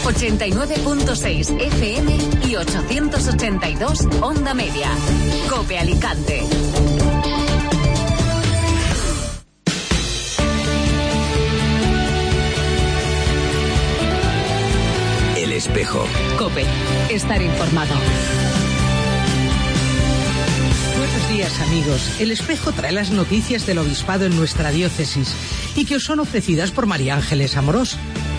89.6 FM y 882 Onda Media. COPE Alicante. El Espejo. COPE. Estar informado. Buenos días, amigos. El Espejo trae las noticias del obispado en nuestra diócesis y que os son ofrecidas por María Ángeles Amorós.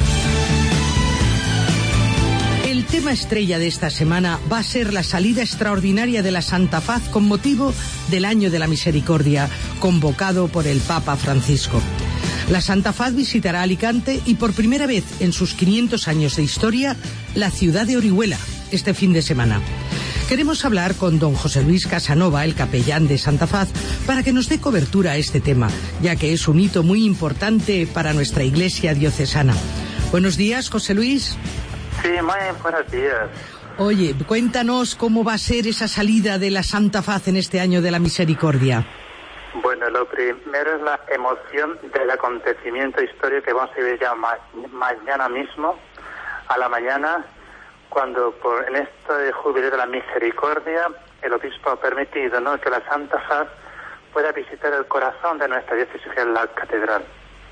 El tema estrella de esta semana va a ser la salida extraordinaria de la Santa Faz con motivo del Año de la Misericordia, convocado por el Papa Francisco. La Santa Faz visitará Alicante y por primera vez en sus 500 años de historia, la ciudad de Orihuela, este fin de semana. Queremos hablar con don José Luis Casanova, el capellán de Santa Faz, para que nos dé cobertura a este tema, ya que es un hito muy importante para nuestra iglesia diocesana. Buenos días, José Luis. Sí, muy buenos días. Oye, cuéntanos cómo va a ser esa salida de la Santa Faz en este Año de la Misericordia. Bueno, lo primero es la emoción del acontecimiento histórico que vamos a vivir ya mañana mismo, a la mañana, cuando en este jubileo de la Misericordia el obispo ha permitido, ¿no?, que la Santa Faz pueda visitar el corazón de nuestra diócesis, que es la catedral.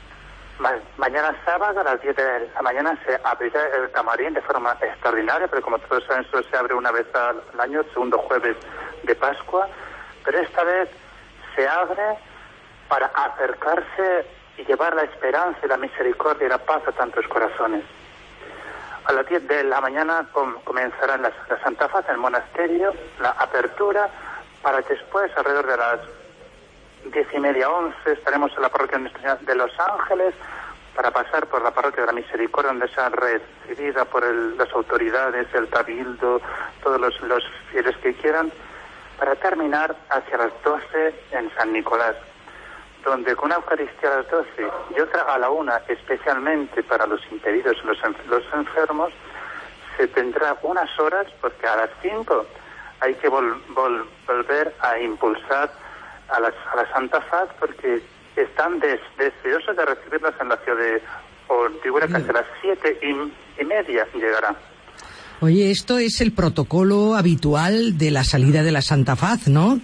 Mañana sábado a las 10 de la mañana se abrirá el camarín de forma extraordinaria, pero como todos saben, solo se abre una vez al año, el segundo jueves de Pascua, pero esta vez se abre para acercarse y llevar la esperanza y la misericordia y la paz a tantos corazones. A las 10 de la mañana comenzará la Santa Faz en el monasterio, la apertura, para después, alrededor de las 10:30, 11, estaremos en la parroquia de Los Ángeles para pasar por la parroquia de la Misericordia, donde será recibida por las autoridades, el cabildo, todos los fieles que quieran, para terminar hacia las 12 en San Nicolás, donde con una Eucaristía a las 12 y otra a la 1, especialmente para los impedidos y los enfermos, se tendrá unas horas, porque a las 5 hay que volver a impulsar a la Santa Faz, porque están deseosos de recibirlas en la ciudad de Orihuela, que a las 7:30 llegará. Oye, esto es el protocolo habitual de la salida de la Santa Faz, ¿no?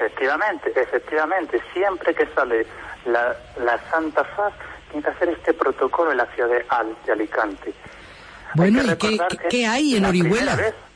Efectivamente. Siempre que sale la Santa Faz, tiene que hacer este protocolo en la ciudad de Alicante. Bueno, ¿y qué hay en Orihuela?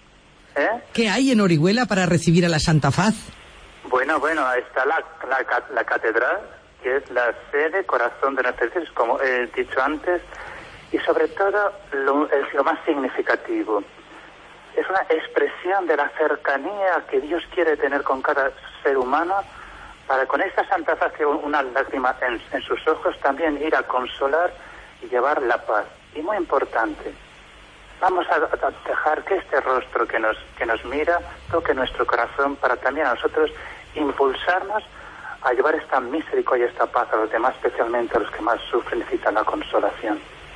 ¿Qué hay en Orihuela para recibir a la Santa Faz? Bueno, está la catedral, que es la sede, corazón de nuestra iglesia, como he dicho antes, y sobre todo lo más significativo. Es una expresión de la cercanía que Dios quiere tener con cada ser humano, para con esta Santa Faz, que una lágrima en sus ojos, también ir a consolar y llevar la paz. Y muy importante, vamos a dejar que este rostro que nos mira toque nuestro corazón, para también a nosotros impulsarnos a llevar esta misericordia y esta paz a los demás, especialmente a los que más sufren, necesitan la consolación.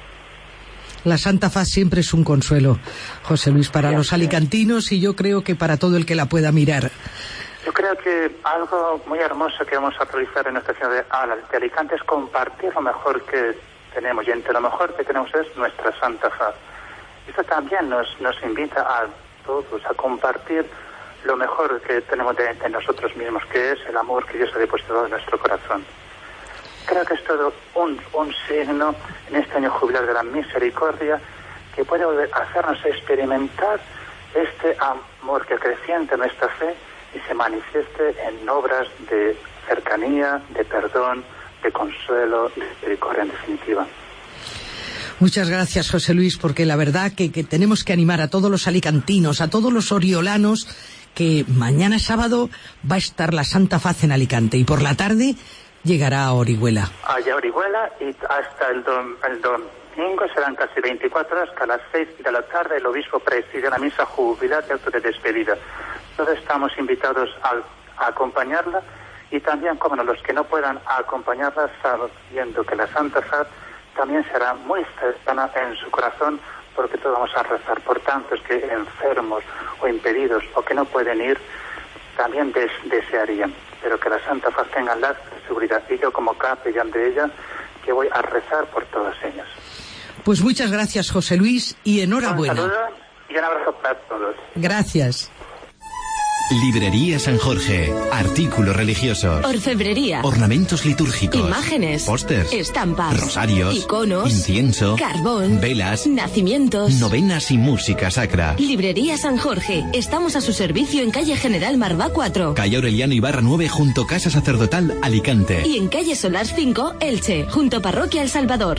La Santa Faz siempre es un consuelo, José Luis, para los alicantinos, y yo creo que para todo el que la pueda mirar. Yo creo que algo muy hermoso que vamos a realizar en nuestra ciudad de Alicante es compartir lo mejor que tenemos, y entre lo mejor que tenemos es nuestra Santa Faz. Esto también nos invita a todos a compartir lo mejor que tenemos de nosotros mismos, que es el amor que Dios ha depositado en nuestro corazón. Creo que es todo un signo en este año jubilar de la Misericordia, que puede hacernos experimentar este amor que acrecienta nuestra fe y se manifieste en obras de cercanía, de perdón, de consuelo, de misericordia, en definitiva. Muchas gracias, José Luis, porque la verdad que tenemos que animar a todos los alicantinos, a todos los oriolanos, que mañana sábado va a estar la Santa Faz en Alicante y por la tarde llegará a Orihuela. Allá a Orihuela, y hasta el domingo serán casi 24 horas, que a las 6 de la tarde el obispo preside la misa jubilar de acto de despedida. Todos estamos invitados a acompañarla, y también, como no, los que no puedan acompañarla, sabiendo que la Santa Faz también será muy cercana en su corazón, porque todos vamos a rezar por tantos que enfermos o impedidos o que no pueden ir, también desearían, pero que la Santa Faz tenga la seguridad, y yo como capellán de ella, que voy a rezar por todas ellas. Pues muchas gracias, José Luis, y enhorabuena. Un saludo y un abrazo para todos. Gracias. Librería San Jorge. Artículos religiosos. Orfebrería. Ornamentos litúrgicos. Imágenes. Pósters. Estampas. Rosarios. Iconos. Incienso. Carbón. Velas. Nacimientos. Novenas y música sacra. Librería San Jorge. Estamos a su servicio en calle General Marvá 4. Calle Aureliano Ibarra 9 junto Casa Sacerdotal, Alicante. Y en calle Solar 5, Elche, junto Parroquia El Salvador.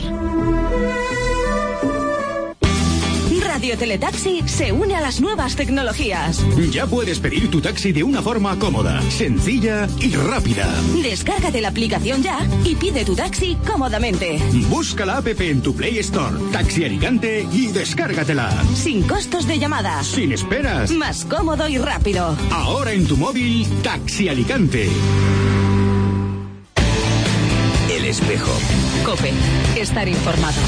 Radio Teletaxi se une a las nuevas tecnologías. Ya puedes pedir tu taxi de una forma cómoda, sencilla y rápida. Descárgate la aplicación ya y pide tu taxi cómodamente. Busca la app en tu Play Store, Taxi Alicante, y descárgatela. Sin costos de llamada. Sin esperas. Más cómodo y rápido. Ahora en tu móvil, Taxi Alicante. El espejo. COPE. Estar informado.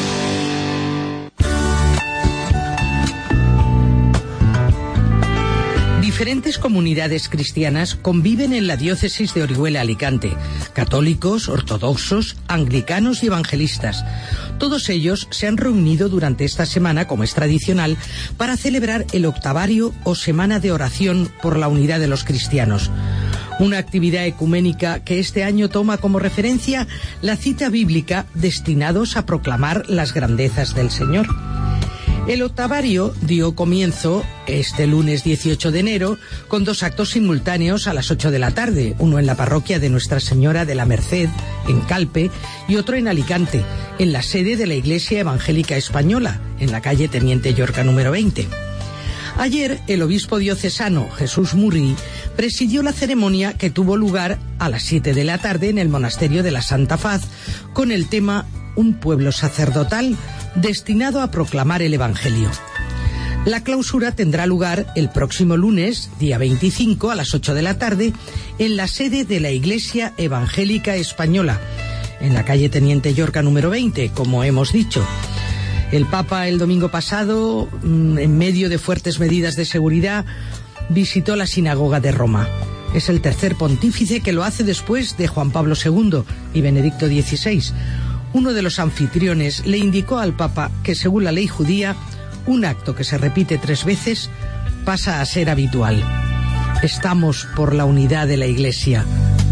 Diferentes comunidades cristianas conviven en la diócesis de Orihuela-Alicante: católicos, ortodoxos, anglicanos y evangelistas. Todos ellos se han reunido durante esta semana, como es tradicional, para celebrar el octavario o Semana de Oración por la Unidad de los Cristianos. Una actividad ecuménica que este año toma como referencia la cita bíblica destinados a proclamar las grandezas del Señor. El octavario dio comienzo este lunes 18 de enero con 2 actos simultáneos a las 8 de la tarde, uno en la parroquia de Nuestra Señora de la Merced, en Calpe, y otro en Alicante, en la sede de la Iglesia Evangélica Española, en la calle Teniente Llorca número 20. Ayer, el obispo diocesano Jesús Murrí presidió la ceremonia que tuvo lugar a las 7 de la tarde en el monasterio de la Santa Faz, con el tema Un pueblo sacerdotal, destinado a proclamar el Evangelio. La clausura tendrá lugar el próximo lunes, día 25, a las 8 de la tarde, en la sede de la Iglesia Evangélica Española, en la calle Teniente Llorca número 20, como hemos dicho. El Papa, el domingo pasado, en medio de fuertes medidas de seguridad, visitó la sinagoga de Roma. Es el tercer pontífice que lo hace después de Juan Pablo II y Benedicto XVI. Uno de los anfitriones le indicó al Papa que, según la ley judía, un acto que se repite 3 veces pasa a ser habitual. Estamos por la unidad de la Iglesia.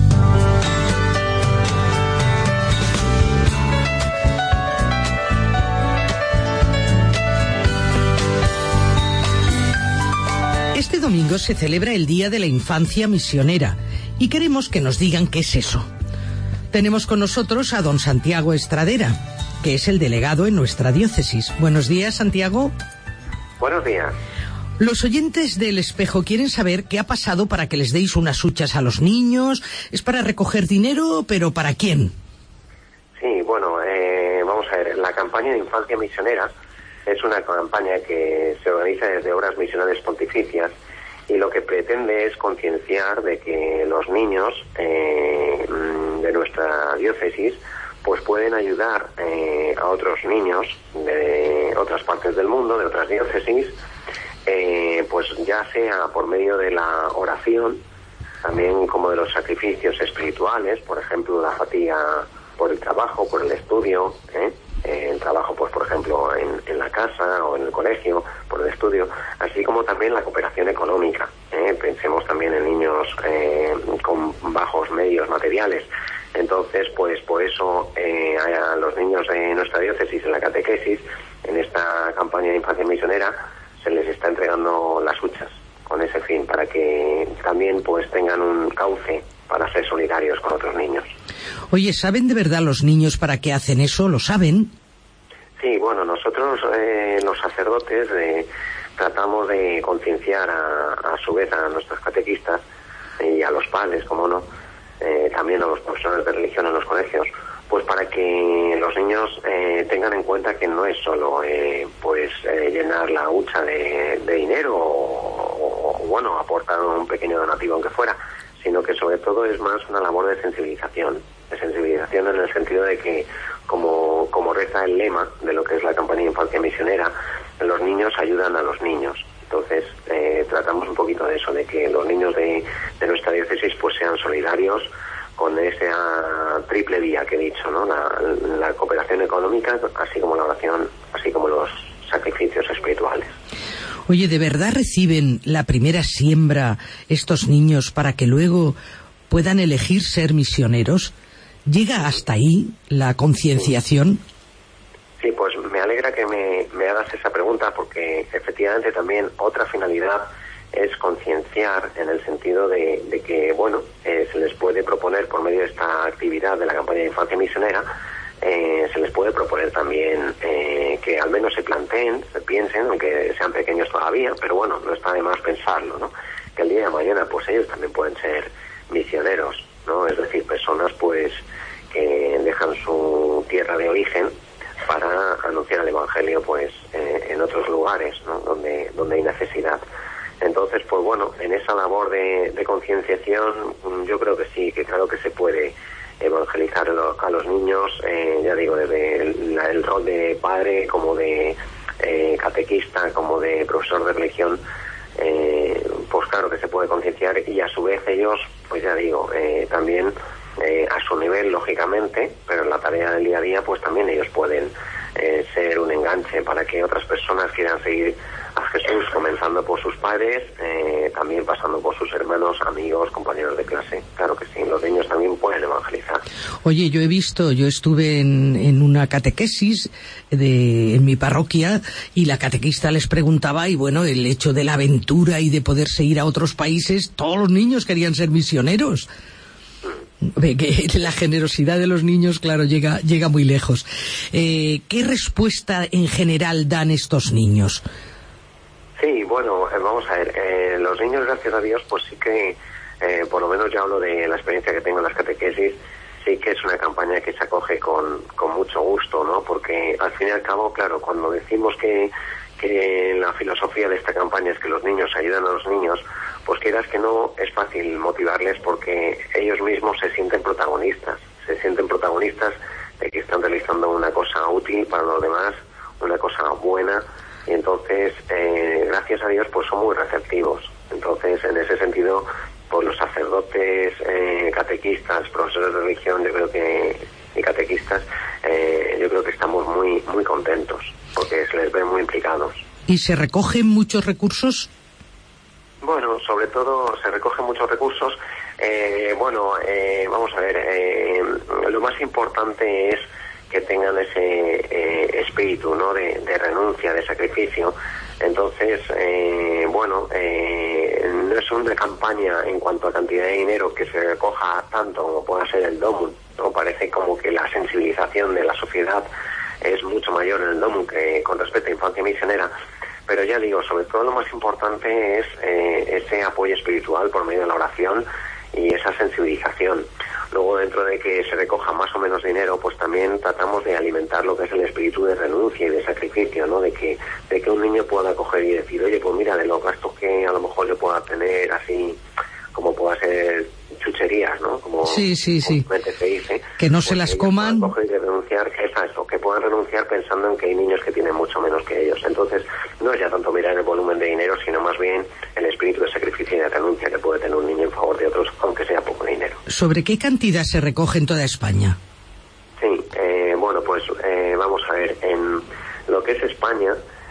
Este domingo se celebra el Día de la Infancia Misionera y queremos que nos digan qué es eso. Tenemos con nosotros a don Santiago Estradera, que es el delegado en nuestra diócesis. Buenos días, Santiago. Buenos días. Los oyentes del Espejo quieren saber qué ha pasado para que les deis unas huchas a los niños. ¿Es para recoger dinero, pero para quién? Sí, bueno, vamos a ver. La campaña de Infancia Misionera es una campaña que se organiza desde Obras Misionales Pontificias y lo que pretende es concienciar de que los niños de nuestra diócesis pues pueden ayudar a otros niños de otras partes del mundo, de otras diócesis, pues ya sea por medio de la oración, también como de los sacrificios espirituales, por ejemplo la fatiga por el trabajo, por el estudio, el trabajo pues por ejemplo en la casa o en el colegio, por el estudio, así como también la cooperación económica. Pensemos también en niños con bajos medios materiales. Entonces, pues por eso a los niños de nuestra diócesis en la catequesis, en esta campaña de Infancia Misionera, se les está entregando las huchas con ese fin, para que también pues tengan un cauce para ser solidarios con otros niños. Oye, ¿saben de verdad los niños para qué hacen eso? ¿Lo saben? Sí, bueno, nosotros los sacerdotes tratamos de concienciar a su vez a nuestros catequistas y a los padres, como no, también a los profesores de religión en los colegios, pues para que los niños tengan en cuenta que no es solo llenar la hucha de dinero o bueno, aportar un pequeño donativo aunque fuera, sino que sobre todo es más una labor de sensibilización en el sentido de que, como reza el lema de lo que es la campaña de Infancia Misionera, los niños ayudan a los niños. Entonces tratamos un poquito de eso, de que los niños de nuestra diócesis pues sean solidarios con esa triple vía que he dicho, ¿no? La cooperación económica, así como la oración, así como los sacrificios espirituales. Oye, ¿de verdad reciben la primera siembra estos niños para que luego puedan elegir ser misioneros? ¿Llega hasta ahí la concienciación? Sí, pues me alegra que me hagas esa pregunta, porque efectivamente también otra finalidad es concienciar, en el sentido de que, bueno, se les puede proponer, por medio de esta actividad de la campaña de infancia misionera, se les puede proponer también que al menos se planteen, se piensen, aunque sean pequeños todavía, pero bueno, no está de más pensarlo, ¿no? Que el día de mañana pues ellos también pueden ser misioneros, ¿no? Es decir, personas pues que dejan su tierra de origen para anunciar el evangelio pues en otros lugares, ¿no? donde hay necesidad. Entonces, pues bueno, en esa labor de concienciación, yo creo que sí, que claro que se puede evangelizar a los niños, ya digo, desde el rol de padre, como de catequista, como de profesor de religión, pues claro que se puede concienciar, y a su vez ellos, pues ya digo, también a su nivel, lógicamente, pero en la tarea del día a día, pues también ellos pueden ser un enganche para que otras personas quieran seguir a Jesús, comenzando por sus padres, también pasando por sus hermanos, amigos, compañeros de clase. Claro que sí, los niños también pueden evangelizar. Oye, yo estuve en una catequesis en mi parroquia, y la catequista les preguntaba, y bueno, el hecho de la aventura y de poderse ir a otros países, todos los niños querían ser misioneros. Que la generosidad de los niños, claro, llega muy lejos. ¿Qué respuesta en general dan estos niños? Sí, bueno, vamos a ver, los niños, gracias a Dios, pues sí que, por lo menos yo hablo de la experiencia que tengo en las catequesis, sí que es una campaña que se acoge con mucho gusto, ¿no? Porque al fin y al cabo, claro, cuando decimos que la filosofía de esta campaña es que los niños ayudan a los niños, pues quieras que no, es fácil motivarles, porque ellos mismos se sienten protagonistas de que están realizando una cosa útil para los demás, una cosa buena, y entonces, gracias a Dios, pues son muy receptivos. Entonces, en ese sentido, pues los sacerdotes, catequistas, profesores de religión, y catequistas, yo creo que estamos muy, muy contentos, porque se les ve muy implicados. ¿Y se recogen muchos recursos? Bueno, sobre todo se recogen muchos recursos. Vamos a ver, lo más importante es que tengan ese espíritu, ¿no? de renuncia, de sacrificio. Entonces, no es una campaña en cuanto a cantidad de dinero que se recoja tanto como pueda ser el DOMUN, ¿no? Parece como que la sensibilización de la sociedad es mucho mayor en el DOMUN que con respecto a infancia misionera. Pero ya digo, sobre todo lo más importante es ese apoyo espiritual por medio de la oración y esa sensibilización. Luego, dentro de que se recoja más o menos dinero, pues también tratamos de alimentar lo que es el espíritu de renuncia y de sacrificio, ¿no? De que un niño pueda coger y decir, oye, pues mira, de los gastos que a lo mejor yo pueda tener, así como pueda ser chucherías, ¿no? Como sí. se dice, que no pues se las coman. Coger y renunciar, que puedan renunciar pensando en que hay niños que tienen mucho menos que ellos. Entonces, no es ya tanto mirar el volumen de dinero, sino más bien el espíritu de sacrificio y de renuncia que puede tener un niño en favor de otros, aunque sea poco dinero. ¿Sobre qué cantidad se recoge en toda España? Sí, vamos a ver, en lo que es España,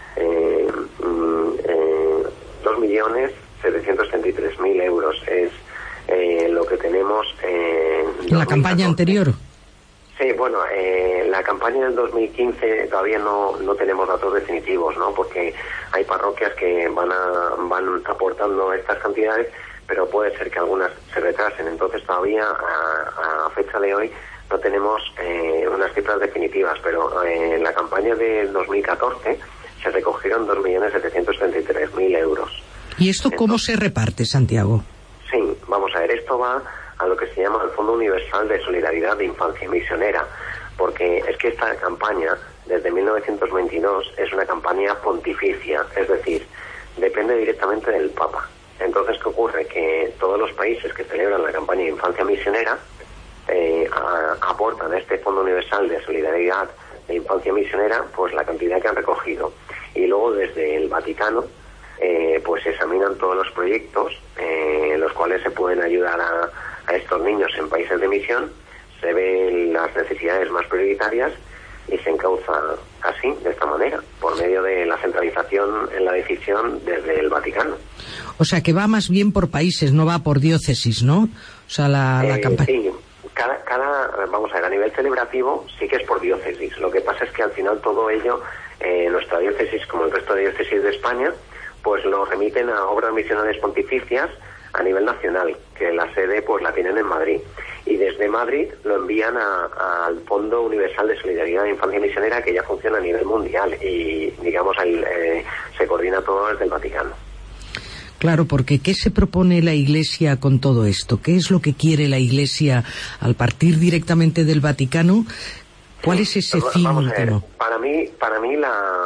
2.733.000 euros es lo que tenemos ¿En la campaña anterior? Sí, bueno, la campaña del 2015 todavía no tenemos datos definitivos, ¿no? Porque hay parroquias que van aportando estas cantidades, pero puede ser que algunas se retrasen. Entonces todavía a fecha de hoy no tenemos unas cifras definitivas, pero en la campaña del 2014 se recogieron 2.733.000 euros. ¿Y esto cómo se reparte, Santiago? Sí, vamos a ver, esto va a lo que se llama el Fondo Universal de Solidaridad de Infancia Misionera, porque es que esta campaña, desde 1922, es una campaña pontificia, es decir, depende directamente del Papa. Entonces, ¿qué ocurre? Que todos los países que celebran la campaña de Infancia Misionera aportan a este Fondo Universal de Solidaridad de Infancia Misionera pues la cantidad que han recogido. Y luego desde el Vaticano pues se examinan todos los proyectos los cuales se pueden ayudar a estos niños en países de misión, se ven las necesidades más prioritarias y se encauza así, de esta manera, por medio de la centralización en la decisión desde el Vaticano. O sea, que va más bien por países, no va por diócesis, ¿no? O sea, la campaña... Sí, vamos a ver, a nivel celebrativo sí que es por diócesis. Lo que pasa es que al final todo ello, nuestra diócesis, como el resto de diócesis de España, pues lo remiten a obras misionales pontificias a nivel nacional, que la sede pues la tienen en Madrid. Y desde Madrid lo envían al Fondo Universal de Solidaridad de Infancia Misionera, que ya funciona a nivel mundial y, digamos, se coordina todo desde el Vaticano. Claro, porque ¿qué se propone la Iglesia con todo esto? ¿Qué es lo que quiere la Iglesia al partir directamente del Vaticano? ¿Cuál es ese fin vamos a ver, último? Para mí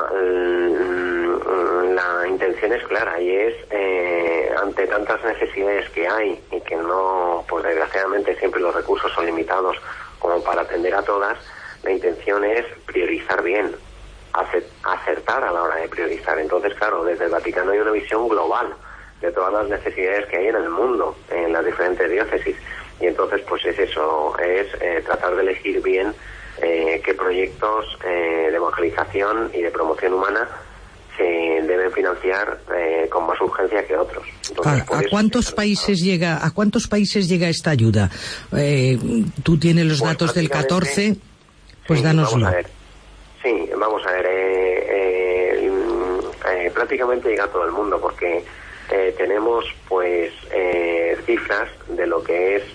la intención es clara y es, ante tantas necesidades que hay y que no, pues desgraciadamente siempre los recursos son limitados como para atender a todas, la intención es priorizar bien, acertar a la hora de priorizar. Entonces, claro, desde el Vaticano hay una visión global de todas las necesidades que hay en el mundo, en las diferentes diócesis, y entonces pues es eso, es tratar de elegir bien qué proyectos de evangelización y de promoción humana se deben financiar con más urgencia que otros. Entonces, ¿A cuántos países llega esta ayuda? Tú tienes los datos del 14, pues sí, dánoslo. Vamos a ver, prácticamente llega a todo el mundo, porque tenemos pues cifras de lo que es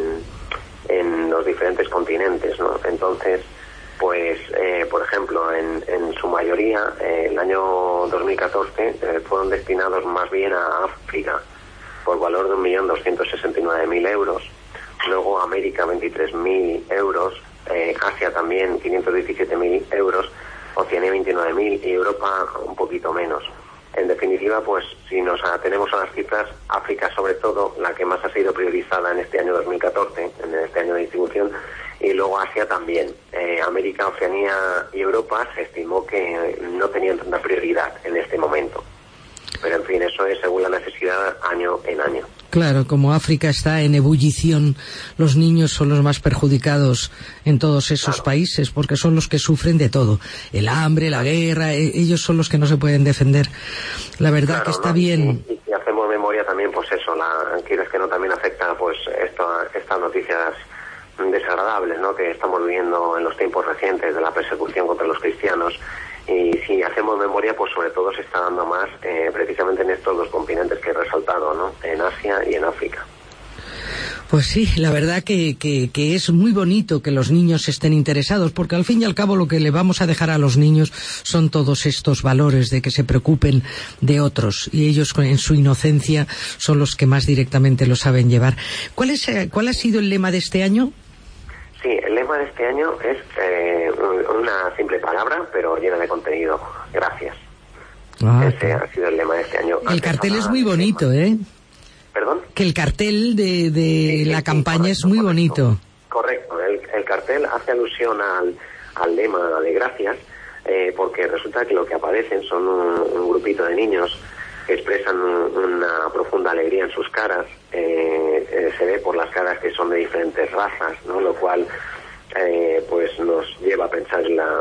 en los diferentes continentes, ¿no? Entonces, pues por ejemplo, en su mayoría, el año 2014 fueron destinados más bien a África por valor de 1.269.000 euros, luego América 23.000 euros, Asia también 517.000 euros, Oceanía 29.000 y Europa un poquito menos. En definitiva, pues si nos atenemos a las cifras, África sobre todo, la que más ha sido priorizada en este año 2014, en este año de distribución, y luego Asia también. América, Oceanía y Europa se estimó que no tenían tanta prioridad en este momento. Pero en fin, eso es según la necesidad año en año. Claro, como África está en ebullición, los niños son los más perjudicados en todos esos países, porque son los que sufren de todo. El hambre, la guerra, ellos son los que no se pueden defender. La verdad que está bien. Y si hacemos memoria también, pues eso, quieres que no también afecta pues estas noticias desagradables, ¿no?, que estamos viviendo en los tiempos recientes de la persecución contra los cristianos. Y si hacemos memoria, pues sobre todo se está dando más precisamente en estos dos continentes que he resaltado, ¿no?, en Asia y en África. Pues sí, la verdad que es muy bonito que los niños estén interesados, porque al fin y al cabo lo que le vamos a dejar a los niños son todos estos valores de que se preocupen de otros, y ellos en su inocencia son los que más directamente lo saben llevar. ¿Cuál ha sido el lema de este año? Sí, el lema de este año es una simple palabra, pero llena de contenido. Gracias. Ese ha sido el lema de este año. El cartel es muy bonito, ¿eh? ¿Perdón? Que el cartel de la campaña correcto, es muy bonito. Correcto. El cartel hace alusión al lema de Gracias, porque resulta que lo que aparecen son un grupito de niños que expresan una profunda alegría en sus caras. Se ve por las caras que son de diferentes razas, ¿no?, lo cual pues nos lleva a pensar en la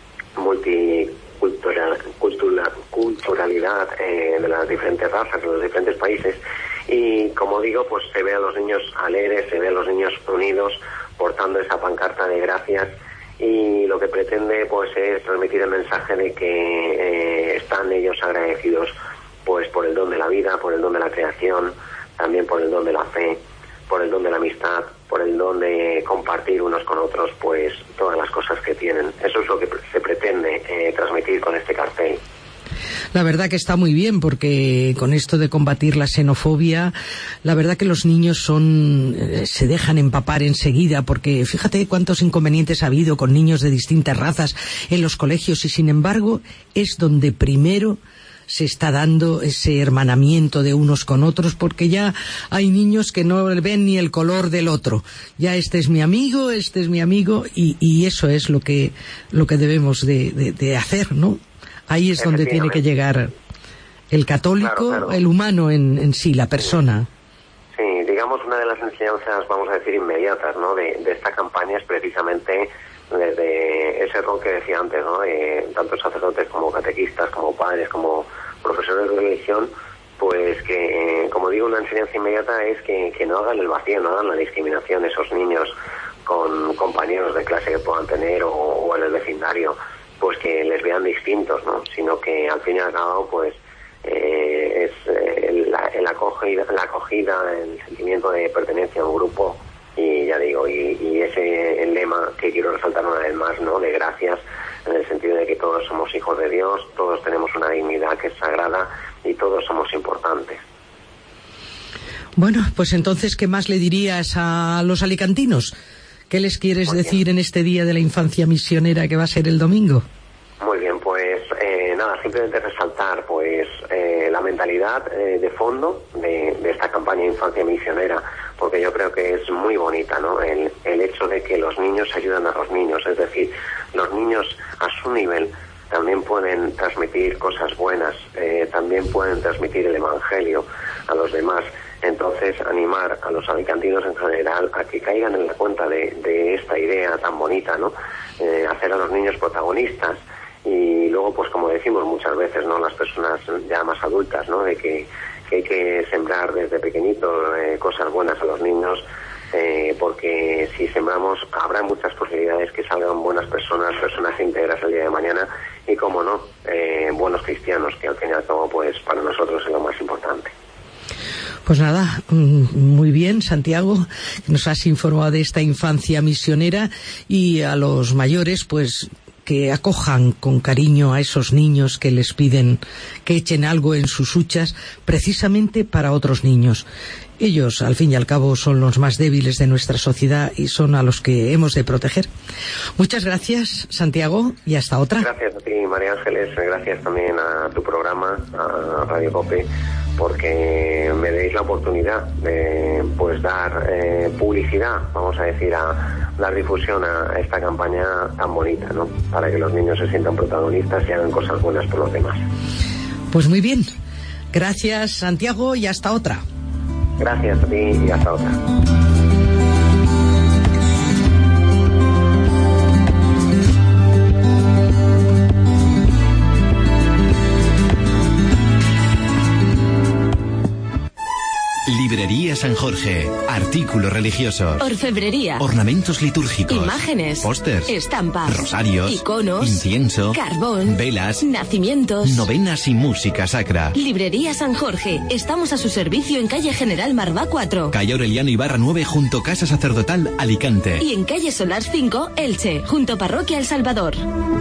multiculturalidad de las diferentes razas, de los diferentes países. Y como digo, pues se ve a los niños alegres, se ve a los niños unidos portando esa pancarta de gracias, y lo que pretende pues es transmitir el mensaje de que están ellos agradecidos pues por el don de la vida, por el don de la creación, también por el don de la fe, por el don de la amistad, por el don de compartir unos con otros pues todas las cosas que tienen. Eso es lo que se pretende transmitir con este cartel. La verdad que está muy bien, porque con esto de combatir la xenofobia, la verdad que los niños se dejan empapar enseguida, porque fíjate cuántos inconvenientes ha habido con niños de distintas razas en los colegios, y sin embargo es donde primero se está dando ese hermanamiento de unos con otros, porque ya hay niños que no ven ni el color del otro. Ya este es mi amigo, y eso es lo que debemos de hacer, ¿no? Ahí es donde tiene que llegar el católico, claro. El humano en sí, la persona. Sí, digamos digamos, una de las enseñanzas, vamos a decir, inmediatas, ¿no?, de esta campaña es precisamente desde ese rol que decía antes, ¿no?, tanto sacerdotes como catequistas, como padres, como profesores de religión, pues que, como digo, una enseñanza inmediata es que no hagan el vacío, no hagan la discriminación esos niños con compañeros de clase que puedan tener o en el vecindario, pues que les vean distintos, ¿no?, sino que al fin y al cabo, pues es la acogida, el sentimiento de pertenencia a un grupo, y ya digo, y ese el lema que quiero resaltar una vez más, ¿no?, de gracias, en el sentido de que todos somos hijos de Dios, todos tenemos una dignidad que es sagrada y todos somos importantes. Bueno, pues entonces, ¿qué más le dirías a los alicantinos? ¿Qué les quieres decir en este Día de la Infancia Misionera que va a ser el domingo? Muy bien, pues nada, simplemente resaltar pues la mentalidad de fondo de esta campaña de Infancia Misionera, porque yo creo que es muy bonita, ¿no?, el hecho de que los niños ayudan a los niños, es decir, los niños a su nivel también pueden transmitir cosas buenas, también pueden transmitir el Evangelio a los demás. Entonces, animar a los alicantinos en general a que caigan en la cuenta de esta idea tan bonita, ¿no?, hacer a los niños protagonistas. Y luego, pues como decimos muchas veces, ¿no?, las personas ya más adultas, ¿no?, de que hay que sembrar desde pequeñitos cosas buenas a los niños, porque si sembramos habrá muchas posibilidades que salgan buenas personas íntegras el día de mañana y, como no, buenos cristianos, que al fin y al cabo, pues para nosotros es lo más importante. Pues nada, muy bien, Santiago, nos has informado de esta infancia misionera, y a los mayores, pues que acojan con cariño a esos niños que les piden que echen algo en sus huchas precisamente para otros niños. Ellos, al fin y al cabo, son los más débiles de nuestra sociedad y son a los que hemos de proteger. Muchas gracias, Santiago, y hasta otra. Gracias a ti, María Ángeles, gracias también a tu programa, a Radio COPE, porque me deis la oportunidad de pues dar publicidad, vamos a decir, a dar difusión a esta campaña tan bonita, ¿no?, para que los niños se sientan protagonistas y hagan cosas buenas por los demás. Pues muy bien. Gracias, Santiago, y hasta otra. Gracias a ti y hasta otra. Librería San Jorge. Artículos religiosos. Orfebrería. Ornamentos litúrgicos. Imágenes. Pósters. Estampas. Rosarios. Iconos. Incienso. Carbón. Velas. Nacimientos. Novenas y música sacra. Librería San Jorge. Estamos a su servicio en calle General Marvá 4. Calle Aureliano Ibarra 9 junto Casa Sacerdotal, Alicante. Y en calle Solar 5, Elche, junto Parroquia El Salvador.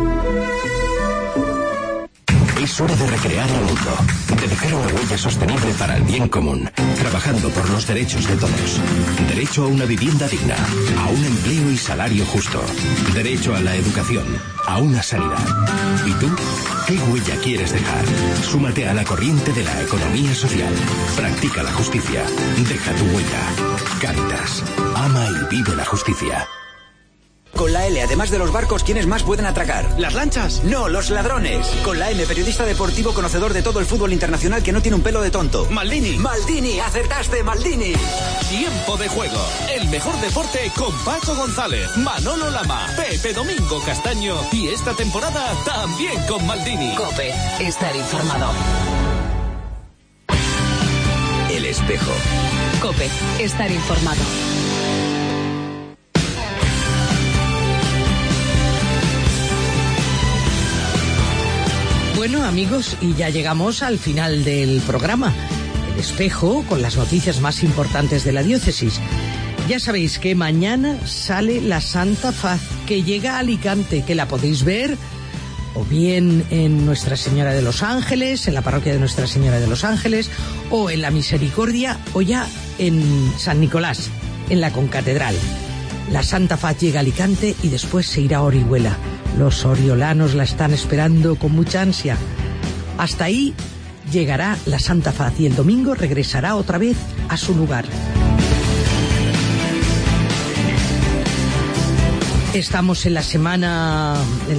Es hora de recrear al mundo, de dejar una huella sostenible para el bien común, trabajando por los derechos de todos. Derecho a una vivienda digna, a un empleo y salario justo. Derecho a la educación, a una sanidad. ¿Y tú? ¿Qué huella quieres dejar? Súmate a la corriente de la economía social. Practica la justicia. Deja tu huella. Cáritas. Ama y vive la justicia. Con la L, además de los barcos, ¿quiénes más pueden atracar? ¿Las lanchas? No, los ladrones. Con la M, periodista deportivo conocedor de todo el fútbol internacional que no tiene un pelo de tonto. ¡Maldini! ¡Maldini! ¡Acertaste, Maldini! Tiempo de juego. El mejor deporte con Paco González, Manolo Lama, Pepe Domingo Castaño y esta temporada también con Maldini. COPE. Estar informado. El espejo. COPE. Estar informado. Bueno, amigos, y ya llegamos al final del programa. El espejo con las noticias más importantes de la diócesis. Ya sabéis que mañana sale la Santa Faz, que llega a Alicante, que la podéis ver o bien en Nuestra Señora de los Ángeles, en la parroquia de Nuestra Señora de los Ángeles, o en la Misericordia, o ya en San Nicolás, en la concatedral. La Santa Faz llega a Alicante y después se irá a Orihuela. Los oriolanos la están esperando con mucha ansia. Hasta ahí llegará la Santa Faz y el domingo regresará otra vez a su lugar. Estamos en la semana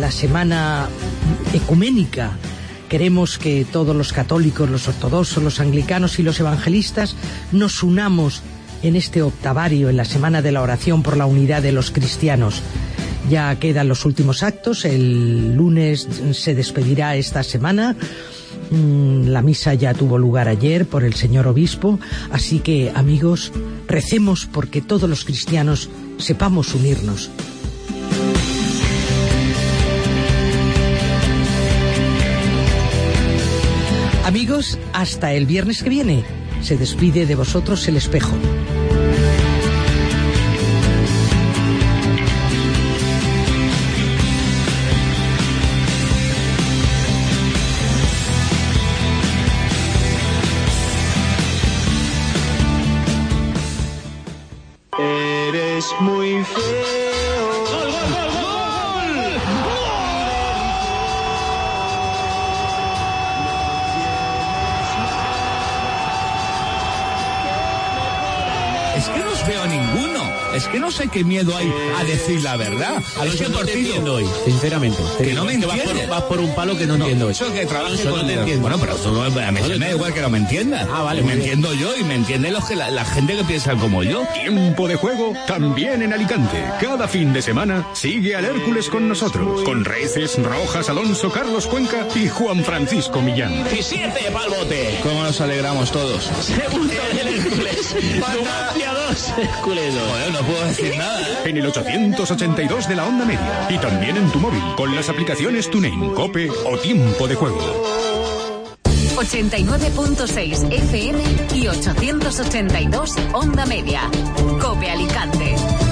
ecuménica. Queremos que todos los católicos, los ortodoxos, los anglicanos y los evangelistas nos unamos en este octavario, en la Semana de la Oración por la Unidad de los Cristianos. Ya quedan los últimos actos, el lunes se despedirá esta semana. La misa ya tuvo lugar ayer por el señor obispo, así que, amigos, recemos porque todos los cristianos sepamos unirnos. Amigos, hasta el viernes que viene. Se despide de vosotros el espejo. Eres muy feo. ¡Gol, gol, gol, gol! Es que no os veo a ninguno. Es que no sé qué miedo hay a decir la verdad. A lo que no te entiendo hoy, sinceramente. Que no me entiendes. Vas por un palo que no entiendo. Eso que trabajes no te entiendo. Bueno, pero tú me da igual que no me entiendas. Ah, vale. Me entiendo yo y me entiende la gente que piensa como yo. Tiempo de juego también en Alicante. Cada fin de semana sigue al Hércules con nosotros. Con Reces, Rojas, Alonso, Carlos Cuenca y Juan Francisco Millán. 17 pa'l bote. ¿Cómo nos alegramos todos? Segundo del Hércules. Numancia 2, Hércules 2. Bueno, no puedo decir nada. En el 882 de la onda media. Y también en tu móvil con las aplicaciones TuneIn, Cope o Tiempo de Juego. 89.6 FM y 882 onda media. Cope Alicante.